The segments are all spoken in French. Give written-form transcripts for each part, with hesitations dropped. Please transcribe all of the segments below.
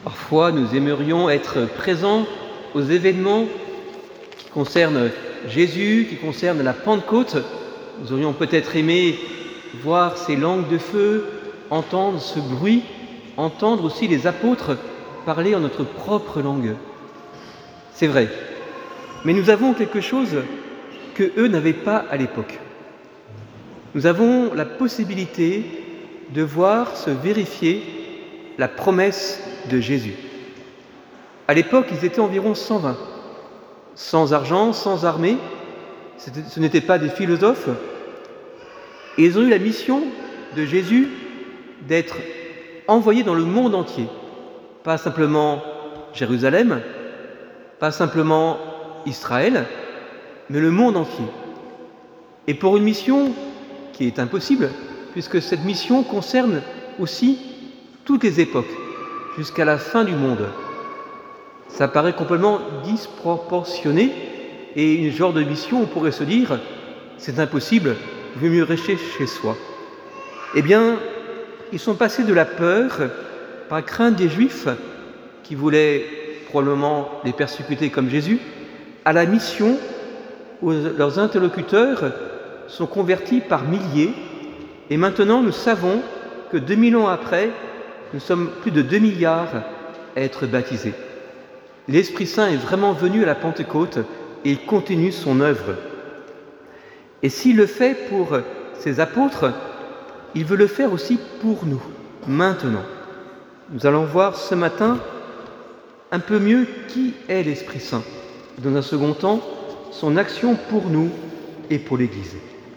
Parfois, nous aimerions être présents aux événements qui concernent Jésus, qui concernent la Pentecôte. Nous aurions peut-être aimé voir ces langues de feu, entendre ce bruit, entendre aussi les apôtres parler en notre propre langue. C'est vrai, mais nous avons quelque chose que eux n'avaient pas à l'époque. Nous avons la possibilité de voir se vérifier la promesse de Jésus. À l'époque, ils étaient environ 120, sans argent, sans armée, ce n'étaient pas des philosophes, et ils ont eu la mission de Jésus d'être envoyés dans le monde entier, pas simplement Jérusalem, pas simplement Israël, mais le monde entier. Et pour une mission qui est impossible, puisque cette mission concerne aussi toutes les époques, jusqu'à la fin du monde. Ça paraît complètement disproportionné, et une genre de mission, on pourrait se dire, c'est impossible, il vaut mieux rester chez soi. Eh bien, ils sont passés de la peur, par crainte des Juifs, qui voulaient probablement les persécuter comme Jésus, à la mission où leurs interlocuteurs sont convertis par milliers, et maintenant nous savons que 2000 ans après, nous sommes plus de 2 milliards à être baptisés. L'Esprit Saint est vraiment venu à la Pentecôte et il continue son œuvre. Et s'il le fait pour ses apôtres, il veut le faire aussi pour nous, maintenant. Nous allons voir ce matin un peu mieux qui est l'Esprit Saint. Dans un second temps, son action pour nous et pour l'Église.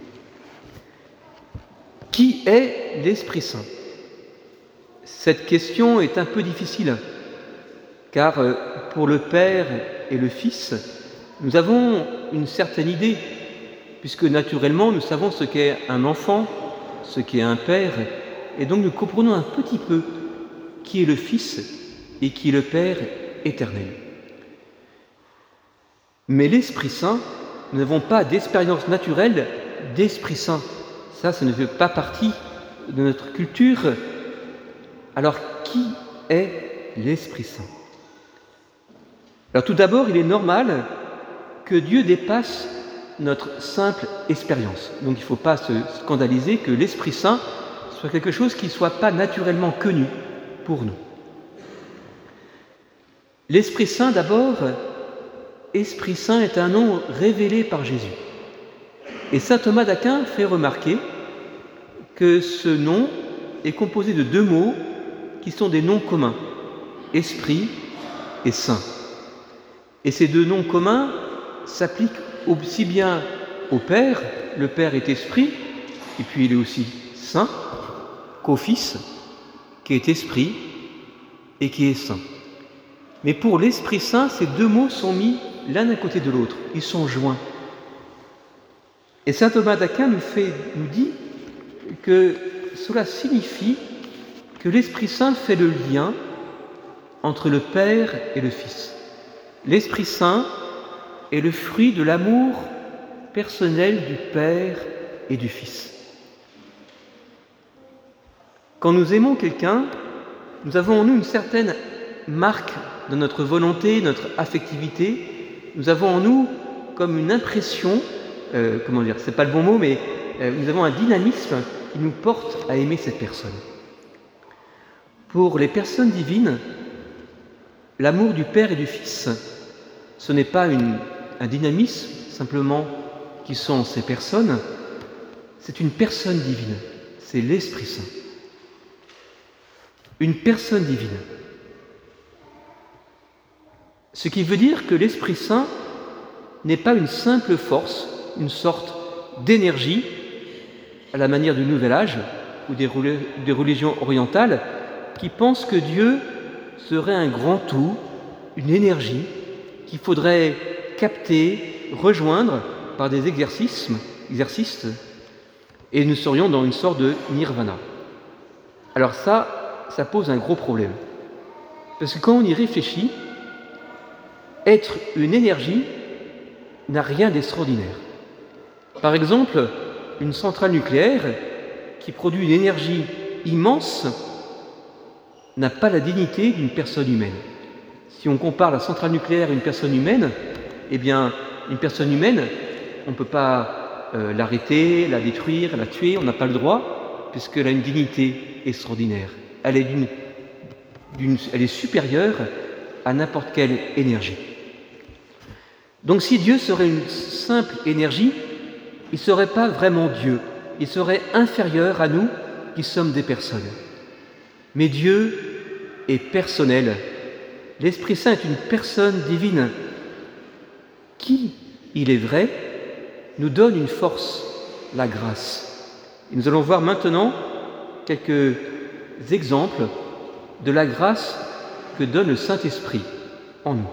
Qui est l'Esprit Saint ? Cette question est un peu difficile, car pour le Père et le Fils, nous avons une certaine idée, puisque naturellement nous savons ce qu'est un enfant, ce qu'est un Père, et donc nous comprenons un petit peu qui est le Fils et qui est le Père éternel. Mais l'Esprit Saint, nous n'avons pas d'expérience naturelle d'Esprit Saint. Ça ne fait pas partie de notre culture. Alors, qui est l'Esprit Saint ? Alors, tout d'abord, il est normal que Dieu dépasse notre simple expérience. Donc, il ne faut pas se scandaliser que l'Esprit Saint soit quelque chose qui ne soit pas naturellement connu pour nous. L'Esprit Saint, d'abord, Esprit Saint est un nom révélé par Jésus. Et saint Thomas d'Aquin fait remarquer que ce nom est composé de 2 mots qui sont des noms communs, Esprit et Saint. Et ces 2 noms communs s'appliquent aussi bien au Père, le Père est Esprit, et puis il est aussi Saint, qu'au Fils, qui est Esprit et qui est Saint. Mais pour l'Esprit Saint, ces 2 mots sont mis l'un à côté de l'autre, ils sont joints. Et saint Thomas d'Aquin nous dit que cela signifie que l'Esprit Saint fait le lien entre le Père et le Fils. L'Esprit Saint est le fruit de l'amour personnel du Père et du Fils. Quand nous aimons quelqu'un, nous avons en nous une certaine marque de notre volonté, notre affectivité. Nous avons en nous comme une impression, c'est pas le bon mot, mais nous avons un dynamisme qui nous porte à aimer cette personne. Pour les personnes divines, l'amour du Père et du Fils, ce n'est pas un dynamisme simplement qui sont ces personnes, c'est une personne divine, c'est l'Esprit Saint. Une personne divine. Ce qui veut dire que l'Esprit Saint n'est pas une simple force, une sorte d'énergie, à la manière du Nouvel Âge ou des religions orientales, qui pensent que Dieu serait un grand tout, une énergie qu'il faudrait capter, rejoindre par des exercices, et nous serions dans une sorte de nirvana. Alors ça pose un gros problème. Parce que quand on y réfléchit, être une énergie n'a rien d'extraordinaire. Par exemple, une centrale nucléaire qui produit une énergie immense n'a pas la dignité d'une personne humaine. Si on compare la centrale nucléaire à une personne humaine, eh bien, une personne humaine, on ne peut pas l'arrêter, la détruire, la tuer, on n'a pas le droit, puisqu'elle a une dignité extraordinaire. Elle est supérieure à n'importe quelle énergie. Donc si Dieu serait une simple énergie, il ne serait pas vraiment Dieu, il serait inférieur à nous qui sommes des personnes. Mais Dieu est personnel. L'Esprit Saint est une personne divine qui, il est vrai, nous donne une force, la grâce. Et nous allons voir maintenant quelques exemples de la grâce que donne le Saint-Esprit en nous.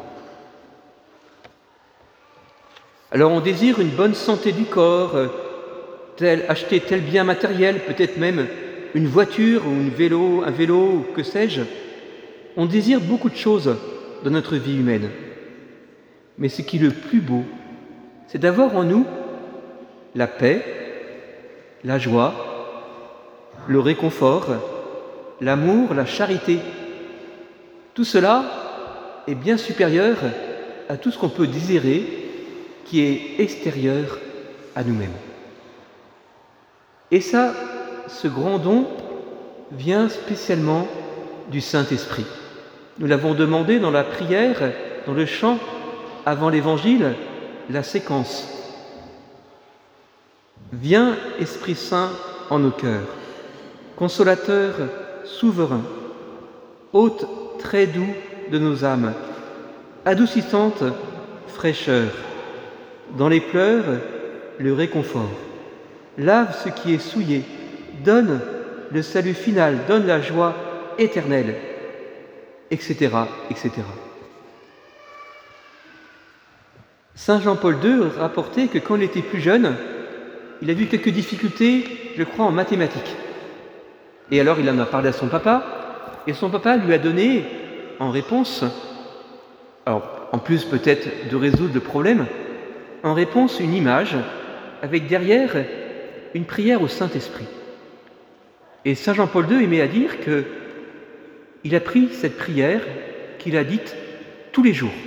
Alors on désire une bonne santé du corps, acheter tel bien matériel, peut-être même une voiture ou un vélo ou que sais-je. On désire beaucoup de choses dans notre vie humaine. Mais ce qui est le plus beau, c'est d'avoir en nous la paix, la joie, le réconfort, l'amour, la charité. Tout cela est bien supérieur à tout ce qu'on peut désirer qui est extérieur à nous-mêmes. Et ça, ce grand don vient spécialement du Saint-Esprit. Nous l'avons demandé dans la prière, dans le chant, avant l'Évangile, la séquence. Viens, Esprit Saint, en nos cœurs, consolateur souverain, hôte très doux de nos âmes, adoucissante fraîcheur, dans les pleurs, le réconfort. Lave ce qui est souillé, donne le salut final, donne la joie éternelle, etc., etc. Saint Jean-Paul II rapportait que quand il était plus jeune, il a vu quelques difficultés, je crois, en mathématiques. Et alors il en a parlé à son papa, et son papa lui a donné en réponse, alors en plus peut-être de résoudre le problème, en réponse une image avec derrière une prière au Saint-Esprit. Et Saint Jean-Paul II aimait à dire qu'il a pris cette prière qu'il a dite tous les jours.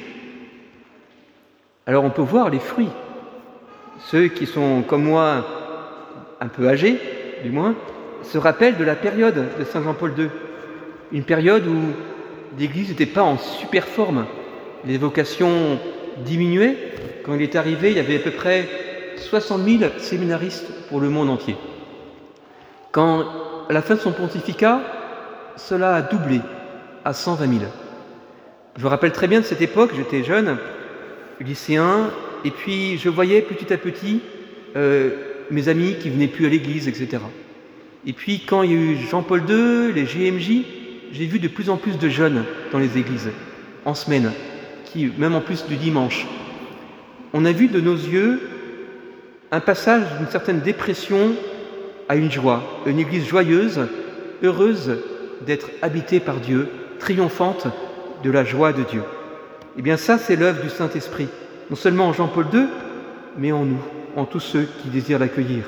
Alors on peut voir les fruits. Ceux qui sont comme moi un peu âgés, du moins, se rappellent de la période de Saint Jean-Paul II. Une période où l'Église n'était pas en super forme. Les vocations diminuaient. Quand il est arrivé, il y avait à peu près 60 000 séminaristes pour le monde entier. Quand, à la fin de son pontificat, cela a doublé à 120 000. Je me rappelle très bien de cette époque, j'étais jeune, lycéen, et puis je voyais petit à petit mes amis qui venaient plus à l'église, etc. Et puis quand il y a eu Jean-Paul II, les GMJ, j'ai vu de plus en plus de jeunes dans les églises, en semaine, même en plus du dimanche. On a vu de nos yeux un passage d'une certaine dépression à une joie, une église joyeuse, heureuse d'être habitée par Dieu, triomphante de la joie de Dieu. Eh bien ça, c'est l'œuvre du Saint-Esprit, non seulement en Jean-Paul II, mais en nous, en tous ceux qui désirent l'accueillir.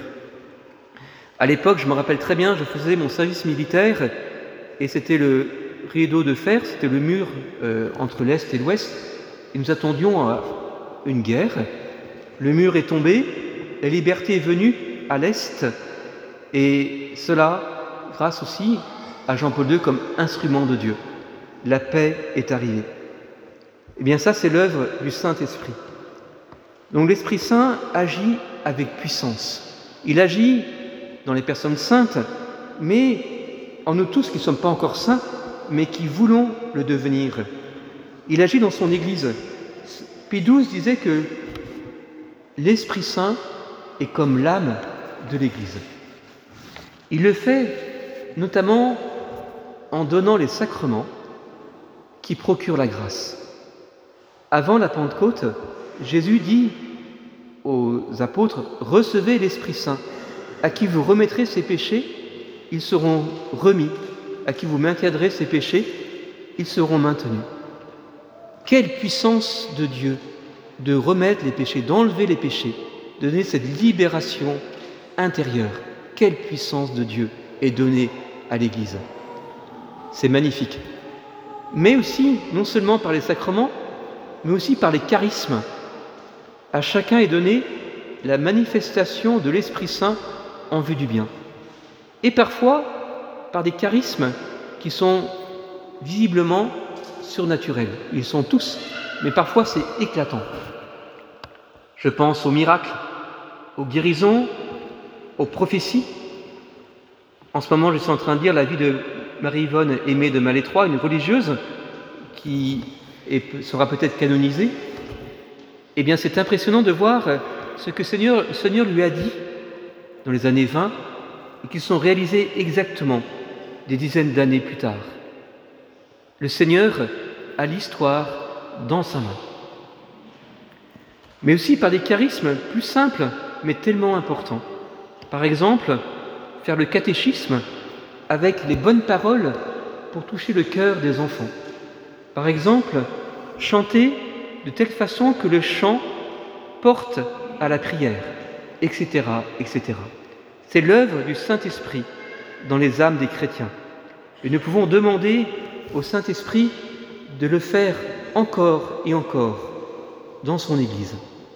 À l'époque, je me rappelle très bien, je faisais mon service militaire et c'était le rideau de fer, c'était le mur entre l'Est et l'Ouest, et nous attendions à une guerre. Le mur est tombé, la liberté est venue à l'Est, et cela grâce aussi à Jean-Paul II comme instrument de Dieu. La paix est arrivée. Eh bien ça, c'est l'œuvre du Saint-Esprit. Donc l'Esprit Saint agit avec puissance. Il agit dans les personnes saintes, mais en nous tous qui ne sommes pas encore saints, mais qui voulons le devenir. Il agit dans son Église. Pie XII disait que l'Esprit Saint est comme l'âme de l'Église. Il le fait notamment en donnant les sacrements qui procurent la grâce. Avant la Pentecôte, Jésus dit aux apôtres « Recevez l'Esprit Saint, à qui vous remettrez ses péchés, ils seront remis, à qui vous maintiendrez ses péchés, ils seront maintenus. » Quelle puissance de Dieu de remettre les péchés, d'enlever les péchés, de donner cette libération intérieure. Quelle puissance de Dieu est donnée à l'Église. c'est magnifique. Mais aussi, non seulement par les sacrements, mais aussi par les charismes. À chacun est donnée la manifestation de l'Esprit Saint en vue du bien. Et parfois, par des charismes qui sont visiblement surnaturels. Ils sont tous, mais parfois c'est éclatant. Je pense aux miracles, aux guérisons, aux prophéties. En ce moment, je suis en train de lire la vie de Marie-Yvonne Aimée de Malétroit, une religieuse qui sera peut-être canonisée. Eh bien, c'est impressionnant de voir ce que le Seigneur lui a dit dans les années 20 et qui sont réalisés exactement des dizaines d'années plus tard. Le Seigneur a l'histoire dans sa main. Mais aussi par des charismes plus simples, mais tellement importants. Par exemple, faire le catéchisme avec les bonnes paroles pour toucher le cœur des enfants. Par exemple, chanter de telle façon que le chant porte à la prière, etc., etc. C'est l'œuvre du Saint-Esprit dans les âmes des chrétiens. Et nous pouvons demander au Saint-Esprit de le faire encore et encore dans son Église.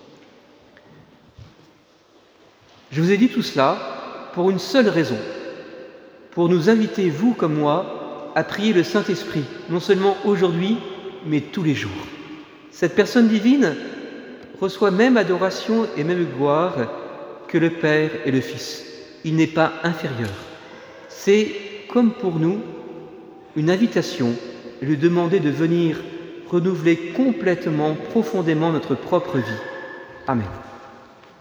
Je vous ai dit tout cela pour une seule raison, pour nous inviter, vous comme moi, à prier le Saint-Esprit, non seulement aujourd'hui, mais tous les jours. Cette personne divine reçoit même adoration et même gloire que le Père et le Fils. Il n'est pas inférieur. C'est, comme pour nous, une invitation, lui demander de venir renouveler complètement, profondément notre propre vie. Amen.